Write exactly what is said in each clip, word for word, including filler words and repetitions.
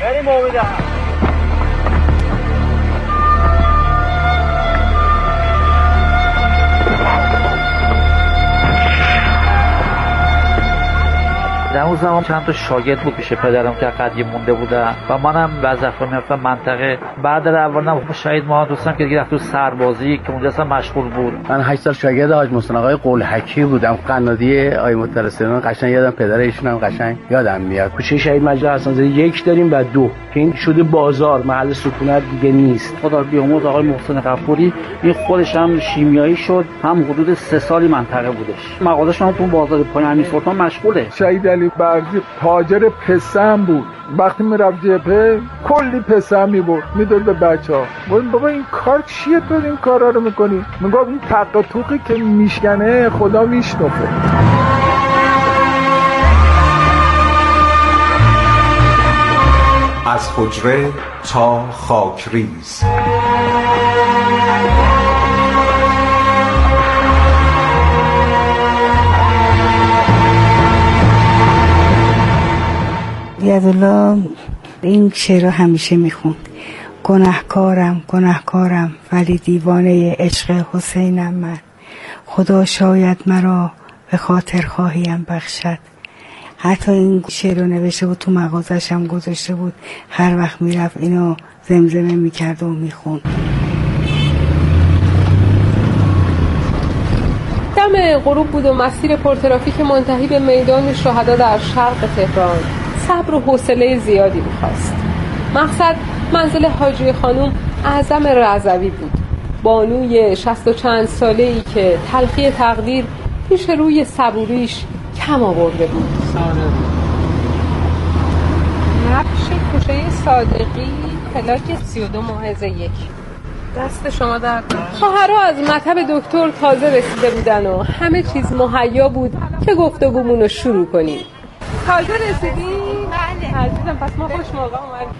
بریم امیدم. در اون زمان چند تا شاگرد بود پیش پدرم که قدیم مونده بودن و منم وظیفه میرفتم منطقه. بعد اولم شهید محمد دوستم که دیگه رفت تو سربازی که اونجا اصلا مشغول بود. من هشت سال شاگرد حاج محسن آقای قلحکی بودم، قنادی آقای مطرسران. قشنگ یادم پدر ایشون هم قشنگ یادم میاد. کوچه شهید مجید حسن‌زاده یک داریم و دو که این شده بازار، محل سکونت دیگه نیست. خدا بیامرز آقای محسن غفوری این خودش هم شیمیایی شد، هم حدود سه سالی منطقه بودش. مغازه‌ش هم تو بازار پایین امیر سلطان مشغوله. شهید علی برزی تاجر پسم بود. وقتی میرفت جبهه کلی پسم میبرد میداد به بچه ها. بابا این کار چیه تو این کارا رو میکنی؟ میگفت این تق و توقی که میشکنه خدا میشنفه. از حجره تا خاکریز. یادالله این شعر رو همیشه میخوند: گناهکارم گناهکارم ولی دیوانه عشق حسینم من، خدا شاید مرا به خاطر خواهیم بخشد. حتی این شعر رو نوشته بود، تو مغازش هم گذاشته بود، هر وقت میرفت اینو زمزمه میکرد و میخوند. دم غروب بود و مسیر پرترافیک منتهی به میدان شهدا در شرق تهران صبر و حوصله زیادی می‌خواست. مقصد منزل حاجی خانم اعظم رضوی بود، بانوی شصت و چند ساله‌ای که تلخی تقدیر پیش روی صبوریش کم آورده بود. نقش کوچه صادقی، پلاک سی و دو محض یک. دست شما در خواهرها از مطب دکتر تازه رسیده بودن و همه چیز مهیا بود که گفتگومون رو شروع کنیم. تازه رسیدیم؟ بله عزیزم، پس ما خوش موقع اومدیم.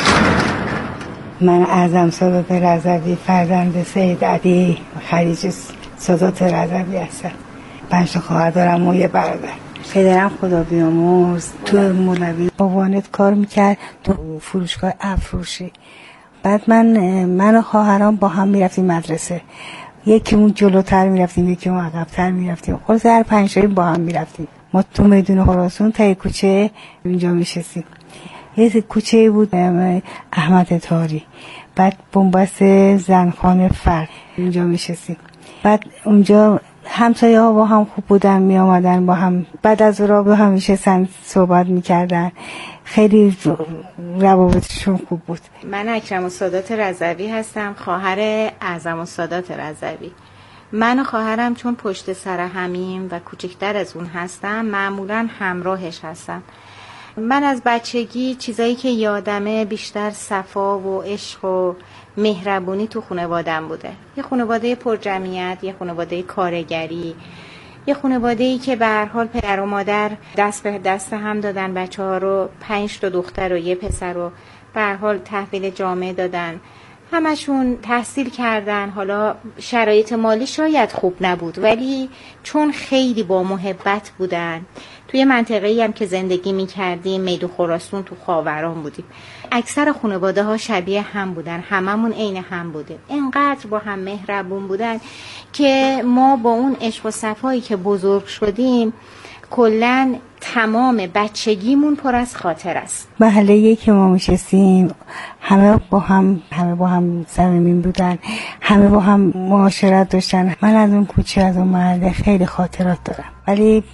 من اعظم سادات رضوی فرزند سید علی خلیج سادات رضوی هستم. پنج تا خواهر دارم و یه برادر. پدرم خدا بیامرز تو مولوی با وانت کار میکرد تو فروشگاه افروشی. بعد من من و خواهرام با هم میرفتیم مدرسه، یکی اون جلوتر میرفتیم یکی اون عقب‌تر میرفتیم، خلاص هر پنج تایی با هم میرفتیم. ما تو میدون خراسان تا کوچه اینجا میشستیم. یه کوچه بود احمد تاری، بعد بنبست زنخانه فرد اینجا میشستیم. بعد اونجا همسایه ها با هم خوب بودن، می آمدن با هم، بعد از رابطه همیشه سن صحبت میکردن، خیلی روابطشون خوب بود. من اکرم السادات رضوی هستم، خواهر اعظم السادات رضوی. من و خواهرم چون پشت سر همیم و کوچکتر از اون هستم، معمولا همراهش هستم. من از بچگی چیزایی که یادمه بیشتر صفا و عشق و مهربونی تو خانواده‌ام بوده. یه خانواده پر جمعیت، یه خانواده کارگری، یه خانواده‌ای که به هر حال پدر و مادر دست به دست هم دادن بچه‌ها رو، پنج تا دختر و یه پسر رو به هر حال تحویل جامعه دادن. همشون تحصیل کردن. حالا شرایط مالی شاید خوب نبود، ولی چون خیلی با محبت بودن، توی منطقه‌ای هم که زندگی می‌کردیم، میدون خراسان تو خاوران بودیم، اکثر خانواده ها شبیه هم بودن، هممون عین هم بودیم، اینقدر با هم مهربون بودن که ما با اون عشق و صفایی که بزرگ شدیم کلن تمام بچگیمون پر از خاطر است. محله‌ای که ما میشستیم همه با هم همه با هم صمیمی بودن، همه با هم معاشرت داشتن. من از اون کوچه، از اون محله خیلی خاطرات دارم، ولی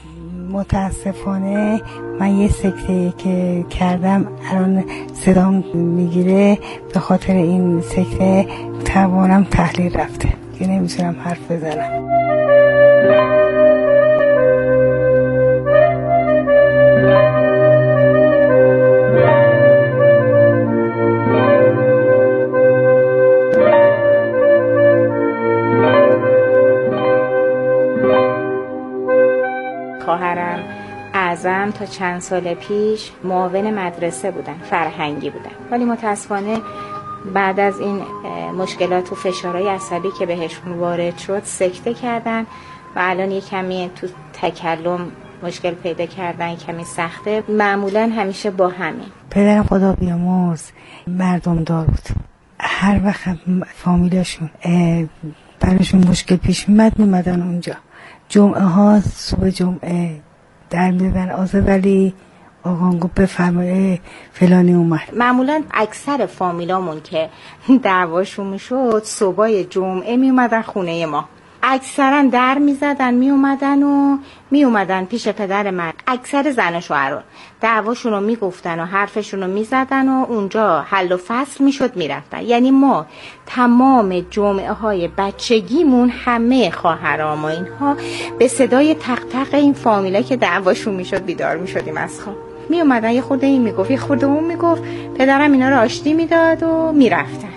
متاسفانه من یه سکته که کردم الان صدام میگیره، به خاطر این سکته توانم تحلیل رفته که نمیتونم حرف بزنم. خواهرم اعظم تا چند سال پیش معاون مدرسه بودن، فرهنگی بودن، ولی متاسفانه بعد از این مشکلات و فشارهای عصبی که بهشون وارد شد سکته کردن و الان یه کمی تو تکلم مشکل پیدا کردن کمی سخته، معمولا همیشه با همین. پدرم خدا بیامرز مردم دار بود. هر وقت فامیلاشون براشون مشکل پیش میمد میمدن اونجا. جمعه ها صبح جمعه در میدن آزه ولی آقان گفت بفرمایه فلانی اومد. معمولا اکثر فامیلامون که دعواشون میشد صبحای جمعه میومدن خونه ما، اکثرا در میزدن میومدن و میومدن پیش پدر من. اکثر زن و شوهران دعواشون رو میگفتن و حرفشون رو میزدن و اونجا حل و فصل میشد میرفتن. یعنی ما تمام جمعه های بچگیمون همه خواهرام و اینها به صدای تق تق این فامیلا که دعواشون میشد بیدار میشدیم از خواب. می اومدن یه خورده این میگفت یه خورده اون میگفت، پدرم اینا رو آشتی میداد و میرفتن.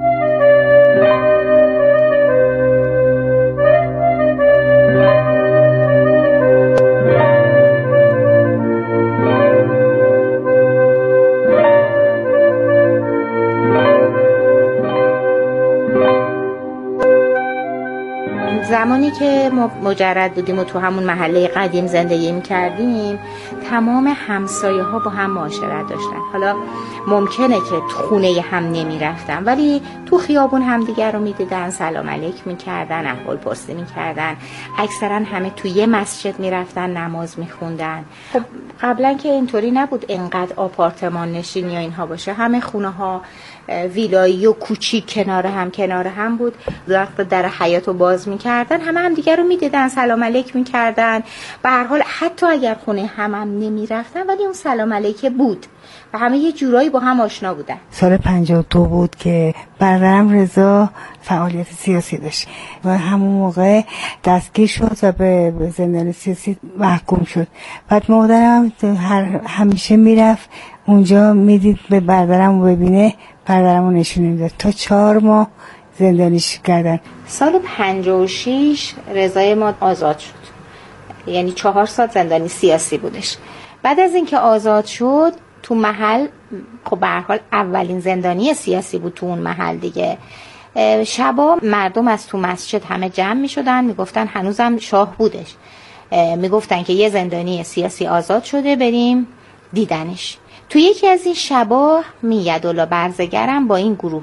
زمانی که ما مجرد بودیم و تو همون محله قدیم زندگی می‌کردیم، تمام همسایه ها با هم معاشرت داشتن. حالا ممکنه که تو خونه هم نمی‌رفتن ولی تو خیابون همدیگر رو می‌دیدن، سلام علیک می‌کردن، احوال پرسی می‌کردن. اکثرا همه تو یه مسجد می‌رفتن نماز می‌خوندن. خب قبلا که اینطوری نبود اینقدر آپارتمان نشینی یا اینها باشه. همه خونه‌ها ویلایی و کوچیک کنار هم کنار هم بود. وقت در حیاطو باز می‌کردن همه هم دیگه رو می‌دیدن، سلام علیک می‌کردن. به هر حال حتی اگر خونه هم هم نمی‌رفتن ولی اون سلام علیک بود و همه یه جورایی با هم آشنا بودن. سال پنجاه و دو بود که برادرم رضا فعالیت سیاسی داشت و همون موقع دستگیر شد و به زندان سیاسی محکوم شد. بعد مادرم هر همیشه میرفت اونجا میدید به برادرم ببینه، برادرمو نشون نمیداد. تا چهار ماه زندانیش کردن. سال پنجاه و شش رضای ما آزاد شد، یعنی چهار سال زندانی سیاسی بودش. بعد از اینکه آزاد شد تو محل، خب به هر حال اولین زندانی سیاسی بود تو اون محل دیگه، شبا مردم از تو مسجد همه جمع می شدن، می گفتن هنوزم شاه بودش، می گفتن که یه زندانی سیاسی آزاد شده بریم دیدنش. تو یکی از این شبا میادالله برزگرم با این گروه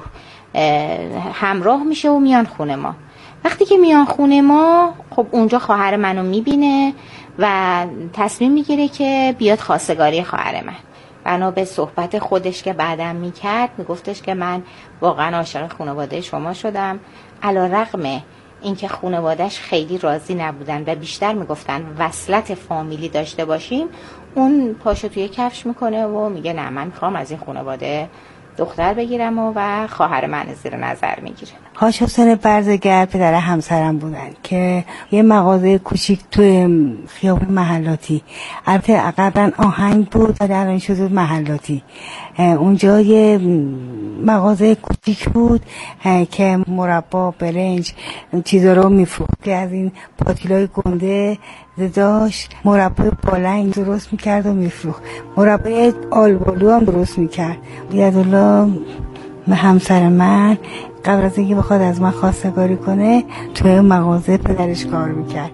همراه میشه و میان خونه ما. وقتی که میان خونه ما خب اونجا خواهر منو میبینه و تصمیم میگیره که بیاد خواستگاری خواهر من. بنا به صحبت خودش که بعدم میکرد میگفتش که من واقعا عاشق خانواده شما شدم، علیرغم اینکه خانواده‌اش خیلی راضی نبودن و بیشتر میگفتن وصلت فامیلی داشته باشیم، اون پاشو توی کفش میکنه و میگه نه من میخوام از این خانواده دختر بگیرم و, و خواهر من زیر نظر میگیره. هاش حسین برزگر پدر همسرم بودن که یه مغازه کوچیک توی خیابون محلاتی، البته قبلا آهنگ بود ولی الان شده محلاتی. اونجا یه مغازه کوچیک بود که مربا، برنج، چیزا رو میفروخت که از این پاتیلای گنده داشت. مربای بالنگ درست میکرد و میفروخت، مربای آلبالو هم درست میکرد. بیادالله همسر من قبل از اینکه بخواد از من خواستگاری کنه توی مغازه پدرش کار میکرد.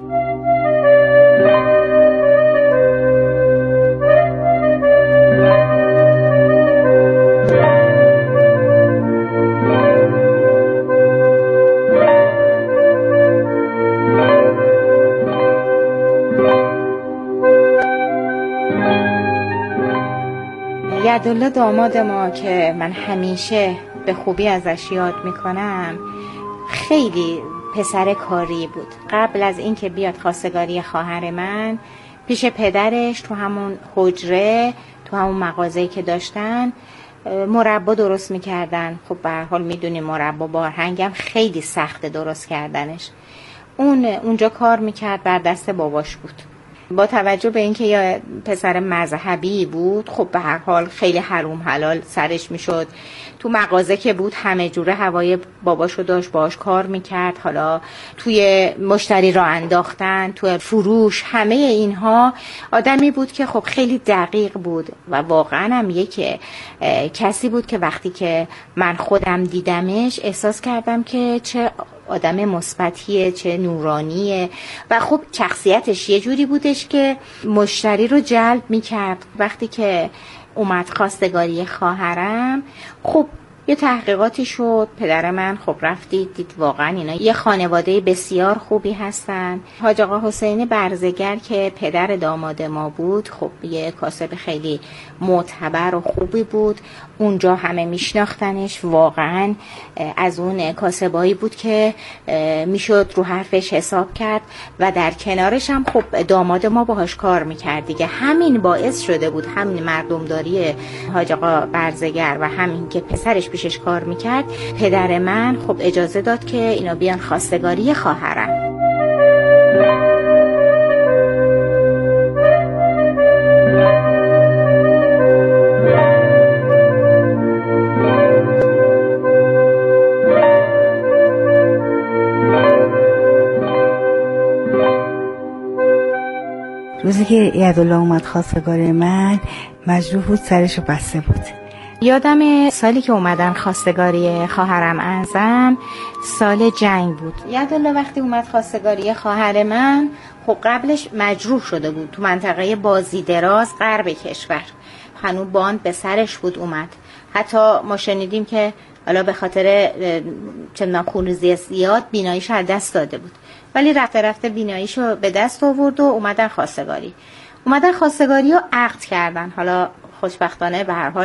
یدالله داماد ما که من همیشه به خوبی ازش یاد میکنم، خیلی پسر کاری بود. قبل از اینکه بیاد خواستگاری خواهر من، پیش پدرش تو همون حجره، تو همون مغازه‌ای که داشتن مربا درست میکردن. خب به هر حال میدونی مربا بارهنگم خیلی سخته درست کردنش. اون اونجا کار میکرد، بر دست باباش بود. با توجه به اینکه یا پسر مذهبی بود، خب به هر حال خیلی حروم حلال سرش میشد. تو مغازه که بود همه جوره هوای باباشو داشت، باش کار میکرد. حالا توی مشتری را انداختن، توی فروش، همه اینها آدمی بود که خب خیلی دقیق بود و واقعا هم یک کسی بود که وقتی که من خودم دیدمش احساس کردم که چه آدم مثبتیه، چه نورانیه و خب شخصیتش یه جوری بودش که مشتری رو جلب میکرد. وقتی که اومد خواستگاری خواهرم، خب یه تحقیقاتی شد، پدر من خب رفتید دید واقعا اینا یه خانواده بسیار خوبی هستن. حاج آقا حسین برزگر که پدر داماد ما بود، خب یه کاسب خیلی معتبر و خوبی بود، اونجا همه میشناختنش، واقعا از اون کاسبایی بود که میشد رو حرفش حساب کرد و در کنارش هم خب داماد ما باهاش کار میکرد دیگه. همین باعث شده بود، همین مردمداری حاج آقا برزگر و همین که پسرش پیشش کار میکرد، پدر من خب اجازه داد که اینا بیان خواستگاری خواهرم. روزی که یدالله اومد خواستگاری من، مجروح بود، سرشو بسته بود. یادم سالی که اومدن خواستگاری خواهرم اعظم سال جنگ بود. یدالله وقتی اومد خواستگاری خواهر من، خب قبلش مجروح شده بود تو منطقه بازی دراز غرب کشور، هنوز باند به سرش بود اومد. حتی ما شنیدیم که حالا به خاطر چندان خونریزی زیاد بیناییشو از دست داده بود، ولی رفته رفته بیناییشو به دست آورد و اومدن خواستگاری. اومدن خواستگاری رو عقد کردن. حالا خوشبختانه به هر حال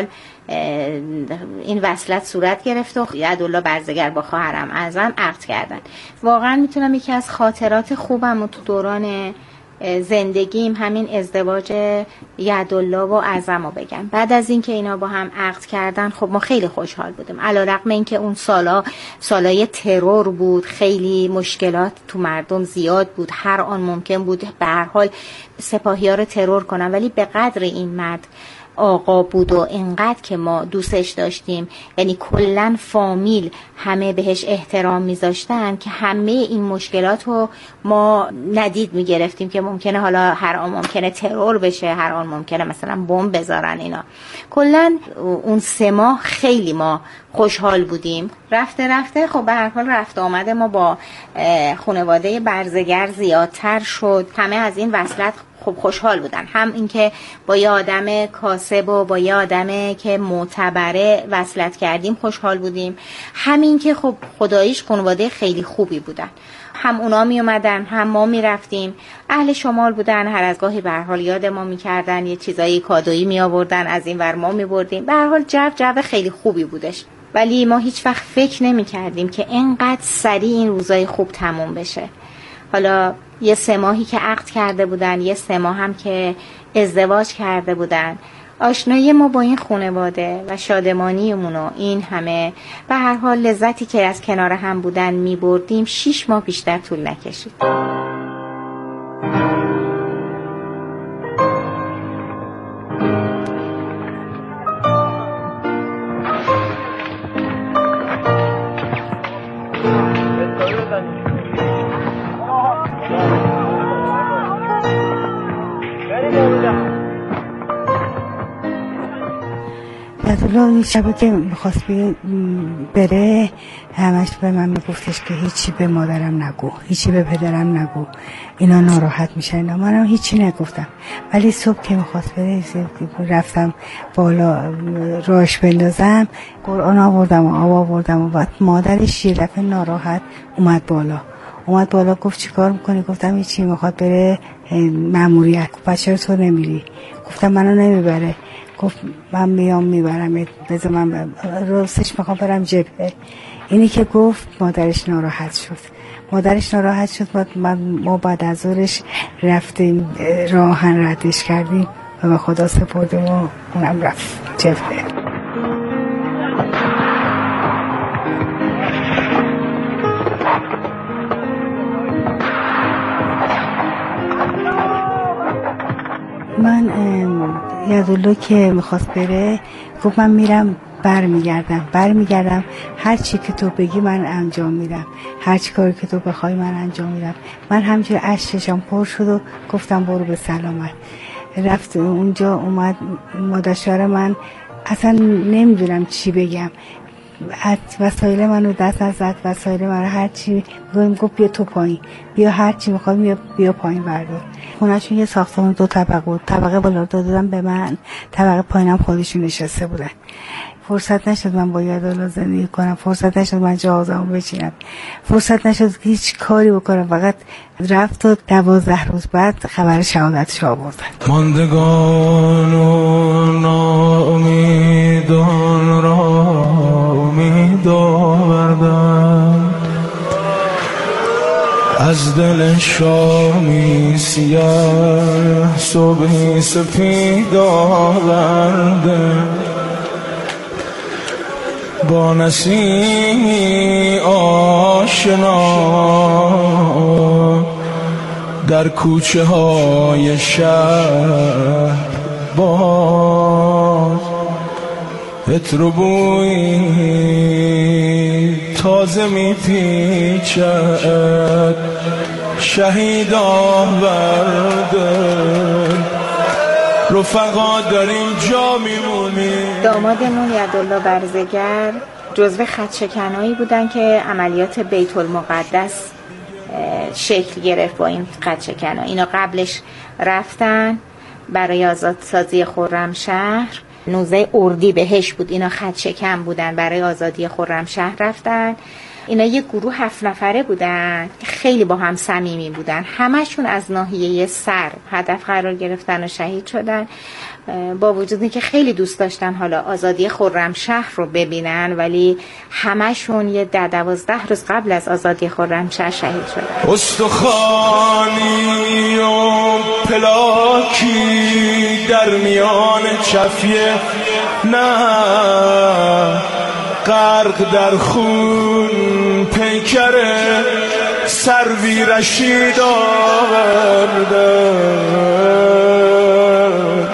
این وصلت صورت گرفت و یدالله برزگر با خواهرم اعظم عقد کردن. واقعا میتونم یکی از خاطرات خوبم و تو دوران زندگیم همین ازدواج یدالله و اعظم رو بگم. بعد از اینکه اینا با هم عقد کردن، خب ما خیلی خوشحال بودیم، علیرغم اینکه اون سالا سالای ترور بود، خیلی مشکلات تو مردم زیاد بود، هر آن ممکن بود به هر حال سپاهی‌ها رو ترور کنن، ولی به قدر این مرد آقا بود و اینقدر که ما دوستش داشتیم، یعنی کلن فامیل همه بهش احترام میذاشتن که همه این مشکلات رو ما ندید میگرفتیم که ممکنه حالا هر آن ممکنه ترور بشه، هر آن ممکنه مثلا بمب بذارن اینا. کلن اون سه ماه خیلی ما خوشحال بودیم. رفته رفته خب به هر حال رفت آمده ما با خانواده برزگر زیادتر شد. همه از این وصلت خب خوشحال بودن، هم اینکه با یه آدم کاسب و با یه آدم که معتبره وصلت کردیم خوشحال بودیم، همین که خب خداییش خانواده خیلی خوبی بودن، هم اونا می اومدن هم ما می رفتیم. اهل شمال بودن، هر از گاهی به هر حال یاد ما می کردن، یه چیزایی کادویی می آوردن، از این ور ما می بردیم. به هر حال جو جو خیلی خوبی بودش، ولی ما هیچ وقت فکر نمی کردیم که اینقدر سریع این روزای خوب تموم بشه. حالا یه سه ماهی که عقد کرده بودن، یه سه ماه هم که ازدواج کرده بودن، آشنایی ما با این خانواده و شادمانیمون و این همه به هر حال لذتی که از کنار هم بودن می بردیم، شیش ماه بیشتر طول نکشید. یدالله شبی که میخواست بره همش به من میگفتش که هیچی به مادرم نگو، هیچی به پدرم نگو، اینا ناراحت میشن. اینا منم هیچی نگفتم، ولی صبح که میخواست بره رفتم بالا راش بندازم، قرآن آوردم و آب آوردم و بعد مادرش یه دفعه ناراحت اومد بالا اومد بالا گفت چی کار میکنی؟ گفتم هیچی، میخواد بره ماموریت. بچه رو تو نمیری؟ گفتم منو نمیبره. گفت من میام میبرم، بذار من راستش میخوام برم جبهه. اینی که گفت مادرش ناراحت شد. مادرش ناراحت شد بعد ما بعد از ظهرش رفتیم راهن ردش کردیم و به خدا سپردیم و اونم رفت جبهه. من یدالله که میخواست بره گفت من میرم برمیگردم برمیگردم هر چی که تو بگی من انجام میدم، هر چی کاری که تو بخوای من انجام میدم. من همینجور اشکم پر شد و گفتم برو به سلامت. رفت اونجا اومد مادر شوهر من، اصلا نمیدونم چی بگم، وسایل منو دست نزد، وسایل منو هر چی گفتم گفت بیا تو پایین، بیا هر چی میخوای بیا بیا پایین بردار. خونه‌شون یه ساختمون دو طبقه بود، طبقه بالا دادن به من، طبقه پایینم خودشون نشسته بودن. فرصت نشد من با یادالله زندگی کنم، فرصت نشد من جهازمو بچینم، فرصت نشد هیچ کاری بکنم. فقط رفت و دوازده روز بعد خبر شهادتش آوردن. ماندگان و ناامیدان را امید آوردن، از دل شامی سیاه صبحی سپید آوردن، با نسیمی آشنا در کوچه های شهر باز عطر و بویی تازه می پیچد، شهید آوردن، رفقا در اینجا میمونیم. دامادمون یدالله برزگر جزو خدشکنایی بودن که عملیات بیت المقدس شکل گرفت. با این خدشکنا اینا قبلش رفتن برای آزادسازی خرمشهر، نوزه اردیبهشت بود، اینا خدشکن بودن، برای آزادی خرمشهر رفتن. اینا یک گروه هفت نفره بودن که خیلی با هم صمیمی بودن، همشون از ناحیه سر هدف قرار گرفتن و شهید شدن. با وجود اینکه خیلی دوست داشتن حالا آزادی خرمشهر رو ببینن، ولی همشون یه ده دوازده روز قبل از آزادی خرمشهر شهید شدن. استخوانی و پلاکی در میان چفیه، نه غرق در خون پیکر سروی رشید آوردن.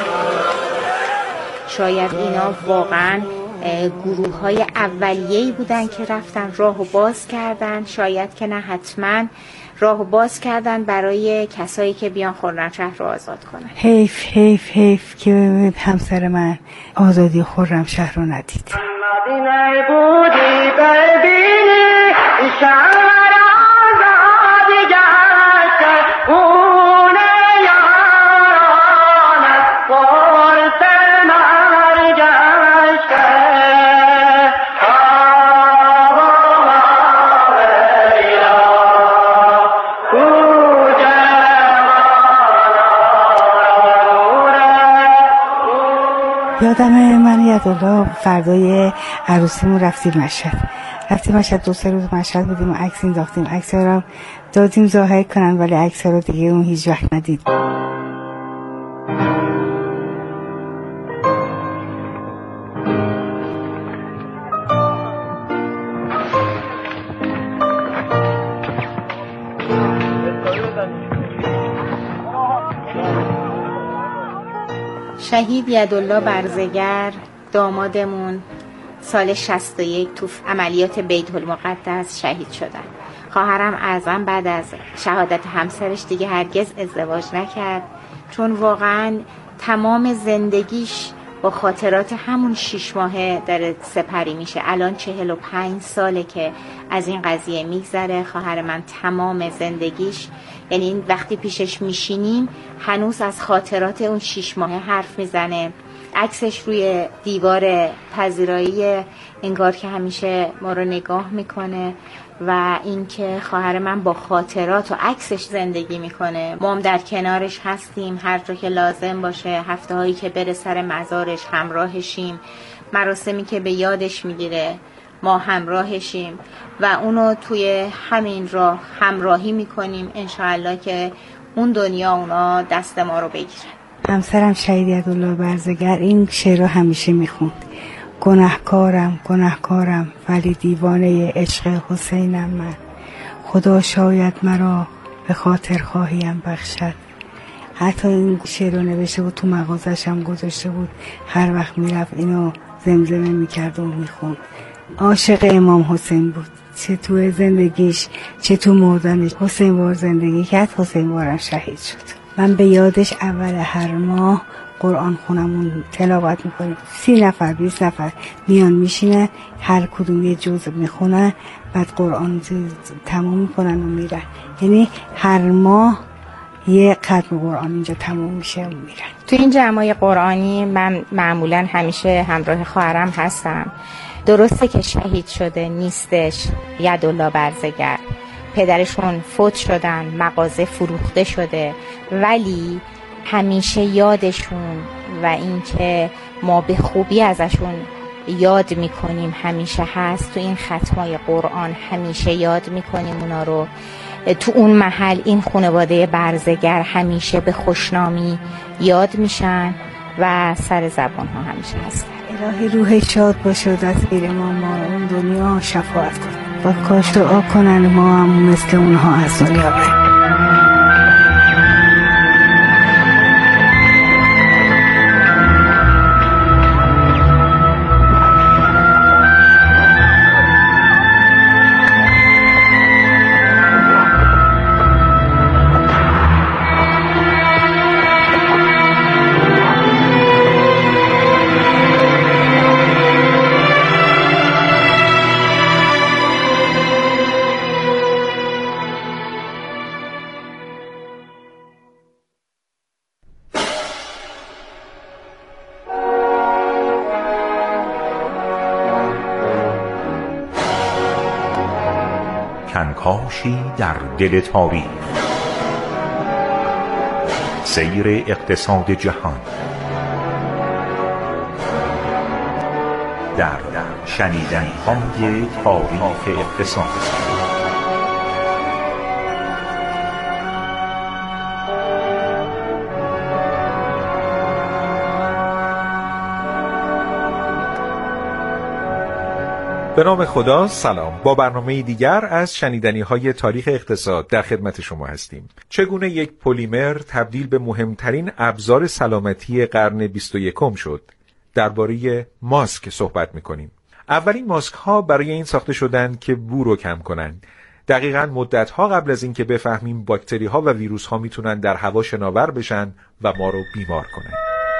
شاید اینا واقعا گروه های اولیه‌ای بودن که رفتن راهو باز کردن، شاید که نه حتما راهو باز کردن برای کسایی که بیان خرمشهر رو آزاد کنن. حیف حیف حیف که همسر من آزادی خرمشهر رو ندید. مدینه بودی ببینی شهر آزادی گشته، خونه یارانت فرس مرگ گشته. یادم من یدالله فردای عروسیمون رفتیم مشهد، رفتیم مشهد دو سه روز مشهد بودیم و عکس انداختیم، عکس ها رو دادیم ظاهر کنن، ولی عکس ها رو دیگه اون هیچ وقت ندید. شهید یدالله برزگر دامادمون سال شصت و یک تو عملیات بیت المقدس شهید شدن. خواهرم اعظم بعد از شهادت همسرش دیگه هرگز ازدواج نکرد، چون واقعا تمام زندگیش با خاطرات همون شیش ماهه داره سپری میشه. الان چهل و پنج ساله که از این قضیه میگذره. خواهر من تمام زندگیش، یعنی وقتی پیشش میشینیم هنوز از خاطرات اون شیش ماهه حرف میزنه. عکسش روی دیوار پذیرایی، انگار که همیشه ما رو نگاه میکنه و اینکه خواهر من با خاطرات و عکسش زندگی میکنه. ما هم در کنارش هستیم هر جا که لازم باشه، هفته هایی که بره سر مزارش همراهشیم، مراسمی که به یادش میگیره ما همراهشیم و اونو توی همین راه همراهی میکنیم. انشاءالله که اون دنیا اونا دست ما رو بگیره. همسرم شهید یدالله برزگر این شعر رو همیشه میخوند: گناهکارم گناهکارم ولی دیوانه عشق حسینم من، خدا شاید مرا به خاطر خواهیم بخشد. حتی این شعر رو نوشته بود، تو مغازش هم گذاشته بود، هر وقت میرفت اینو زمزمه میکرد و میخوند. عاشق امام حسین بود، چه تو زندگیش چه تو مردنش. حسین وار زندگی کرد، حسین وارم شهید شد. من به یادش اول هر ماه قرآن خونمون تلاوت میکنیم. سی نفر بیست نفر میان میشینن، هر کدوم یه جزء میخونن، بعد قرآن تمام میکنن و میرن. یعنی هر ماه یه ختم قرآن اینجا تمام میشه و میرن. تو این جمعای قرآنی من معمولا همیشه همراه خواهرم هستم. درسته که شهید شده نیستش یدالله برزگر، پدرشون فوت شدن، مغازه فروخته شده، ولی همیشه یادشون و اینکه ما به خوبی ازشون یاد میکنیم همیشه هست. تو این ختمای قرآن همیشه یاد میکنیم اونا رو. تو اون محل این خانواده برزگر همیشه به خوشنامی یاد میشن و سر زبان ها همیشه هستن. الهی روح شاد باشه و دستگیر ما ما اون دنیا شفاعت کنه. با کاش دعا کنن ما هم مثل اونها از دنیا بریم. کنکاشی در دل تاریخ، سیر اقتصاد جهان در شنیدنی‌های تاریخ اقتصاد. به نام خدا، سلام. با برنامه دیگر از شنیدنی‌های تاریخ اقتصاد در خدمت شما هستیم. چگونه یک پلیمر تبدیل به مهمترین ابزار سلامتی قرن بیست و یکم شد؟ درباره ماسک صحبت می‌کنیم. اولین ماسک‌ها برای این ساخته شدند که بو رو کم کنند. دقیقاً مدت‌ها قبل از اینکه بفهمیم باکتری‌ها و ویروس‌ها میتونن در هوا شناور بشن و ما رو بیمار کنن.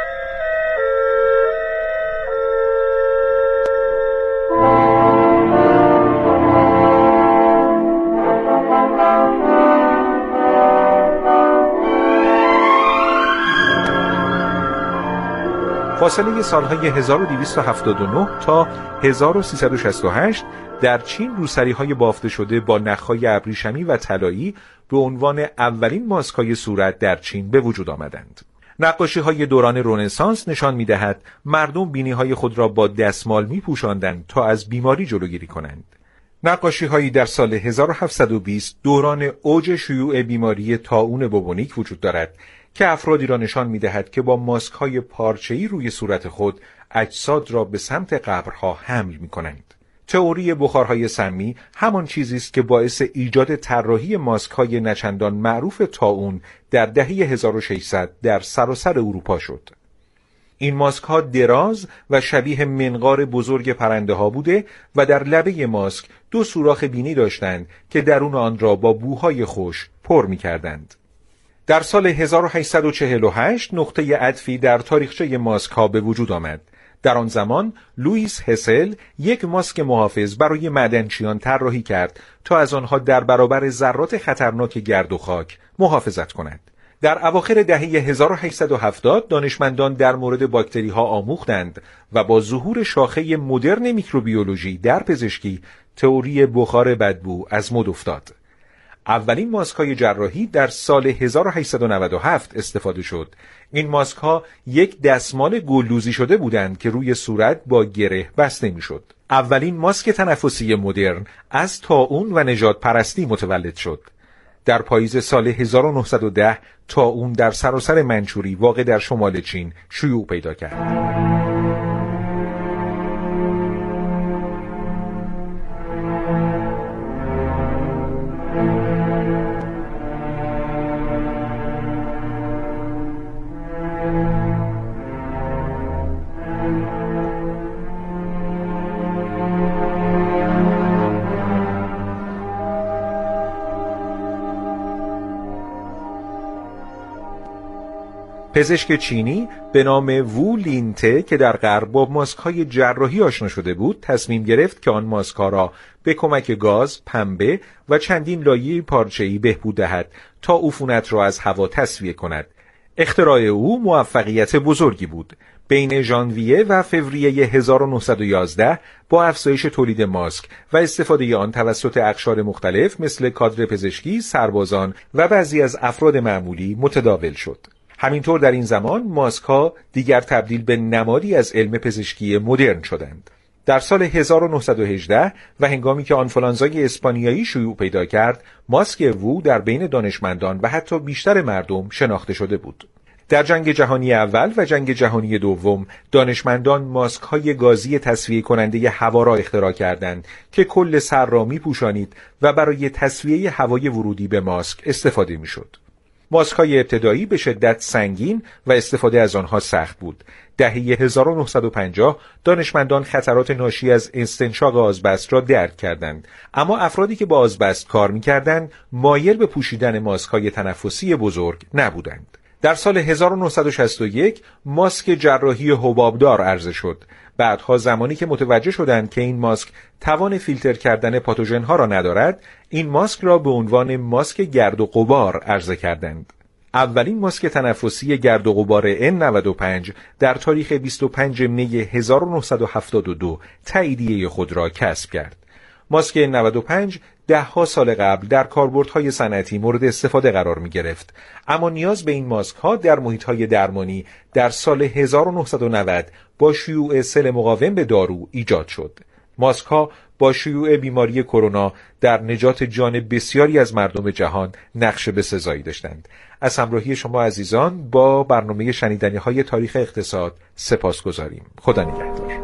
فاصله سالهای هزار و دویست و هفتاد و نه تا هزار و سیصد و شصت و هشت در چین روسری‌های بافته شده با نخ‌های ابریشمی و طلایی به عنوان اولین ماسک‌های صورت در چین به وجود آمدند. نقاشی‌های دوران رنسانس نشان می‌دهد مردم بینی‌های خود را با دستمال می‌پوشاندند تا از بیماری جلوگیری کنند. نقاشی‌هایی در سال هزار و هفتصد و بیست دوران اوج شیوع بیماری طاعون بوبونیک وجود دارد که افرادی را نشان می‌دهد که با ماسک‌های پارچه‌ای روی صورت خود اجساد را به سمت قبرها حمل می‌کنند. تئوری بخارهای سمی همان چیزی است که باعث ایجاد طراحی ماسک‌های نچندان معروف طاعون در دهه هزار و ششصد در سراسر اروپا شد. این ماسک‌ها دراز و شبیه منقار بزرگ پرنده‌ها بوده و در لبه ماسک دو سوراخ بینی داشتند که درون آن را با بوهای خوش پر می‌کردند. در سال هزار و هشتصد و چهل و هشت نقطه عطفی در تاریخچه ماسک ها به وجود آمد. در آن زمان لوئیس هسل یک ماسک محافظ برای معدنچیان طراحی کرد تا از آنها در برابر ذرات خطرناک گرد و خاک محافظت کند. در اواخر دهه هزار و هشتصد و هفتاد دانشمندان در مورد باکتری ها آموختند و با ظهور شاخه مدرن میکروبیولوژی در پزشکی تئوری بخار بدبو از مد افتاد. اولین ماسک‌های جراحی در سال هزار و هشتصد و نود و هفت استفاده شد. این ماسک‌ها یک دستمال گلدوزی شده بودند که روی صورت با گره بسته می‌شد. اولین ماسک تنفسی مدرن از طاعون و نژاد پرستی متولد شد. در پاییز سال هزار و نهصد و ده طاعون در سراسر منچوری واقع در شمال چین شیوع پیدا کرد. پزشک چینی به نام وو لینته که در غرب با ماسک‌های جراحی آشنا شده بود، تصمیم گرفت که آن ماسک‌ها را به کمک گاز، پنبه و چندین لایه پارچه‌ای بهبود دهد تا عفونت را از هوا تصفیه کند. اختراع او موفقیت بزرگی بود. بین ژانویه و فوریه هزار و نهصد و یازده با افزایش تولید ماسک و استفاده آن توسط اقشار مختلف مثل کادر پزشکی، سربازان و بعضی از افراد معمولی متداول شد. همینطور در این زمان ماسک‌ها دیگر تبدیل به نمادی از علم پزشکی مدرن شدند. در سال هزار و نهصد و هجده و هنگامی که آنفولانزای اسپانیایی شیوع پیدا کرد، ماسک وو در بین دانشمندان و حتی بیشتر مردم شناخته شده بود. در جنگ جهانی اول و جنگ جهانی دوم دانشمندان ماسک‌های گازی تصفیه کننده هوا را اختراع کردند که کل سر را می‌پوشانید و برای تصفیه هوای ورودی به ماسک استفاده می‌شد. ماسک‌های ابتدایی به شدت سنگین و استفاده از آنها سخت بود. دهه هزار و نهصد و پنجاه دانشمندان خطرات ناشی از استنشاق آزبست را درک کردند، اما افرادی که با آزبست کار می‌کردند مایل به پوشیدن ماسک‌های تنفسی بزرگ نبودند. در سال هزار و نهصد و شصت و یک ماسک جراحی حبابدار عرضه شد. بعدها زمانی که متوجه شدند که این ماسک توان فیلتر کردن پاتوژن‌ها را ندارد، این ماسک را به عنوان ماسک گرد و غبار عرضه کردند. اولین ماسک تنفسی گرد و غبار ان نود و پنج در تاریخ بیست و پنجم می هزار و نهصد و هفتاد و دو تاییدیه خود را کسب کرد. ماسک ان نود و پنج دهها سال قبل در کاربردهای صنعتی مورد استفاده قرار می گرفت، اما نیاز به این ماسک ها در محیط های درمانی در سال هزار و نهصد و نود با شیوع سل مقاوم به دارو ایجاد شد. ماسک ها با شیوع بیماری کرونا در نجات جان بسیاری از مردم جهان نقش بسزایی داشتند. از همراهی شما عزیزان با برنامه شنیدنی های تاریخ اقتصاد سپاسگزاریم. خدا نگهدار.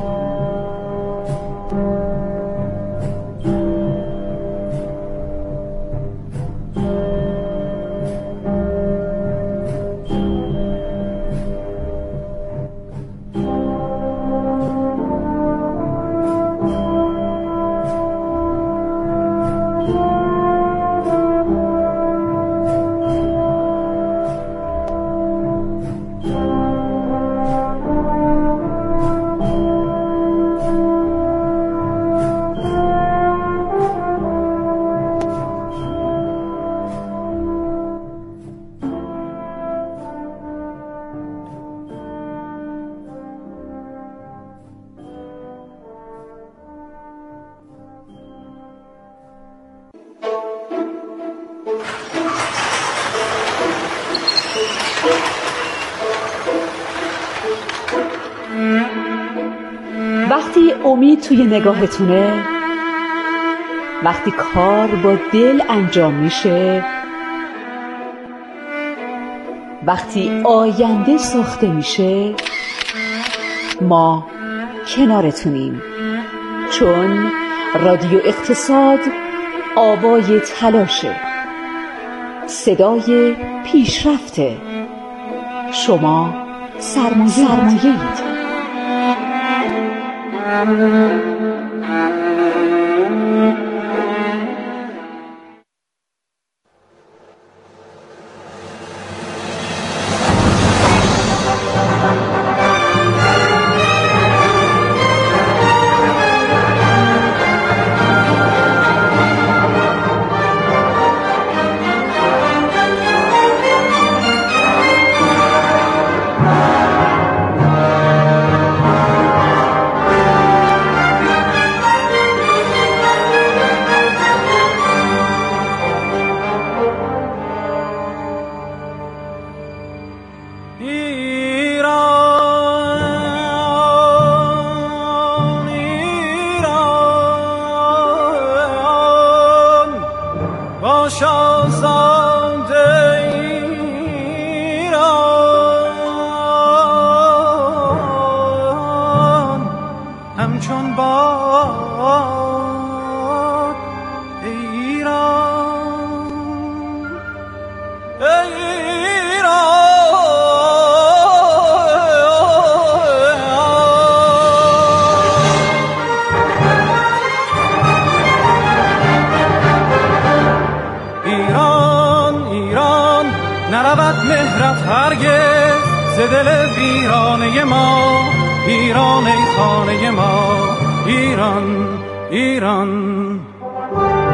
وقتی امید توی نگاهتونه، وقتی کار با دل انجام میشه، وقتی آینده ساخته میشه، ما کنارتونیم، چون رادیو اقتصاد آوای تلاشه، صدای پیشرفته. شما سرمایه‌اید. نرود مهرت هرگز ایران ای خانه ما، ایران ایران.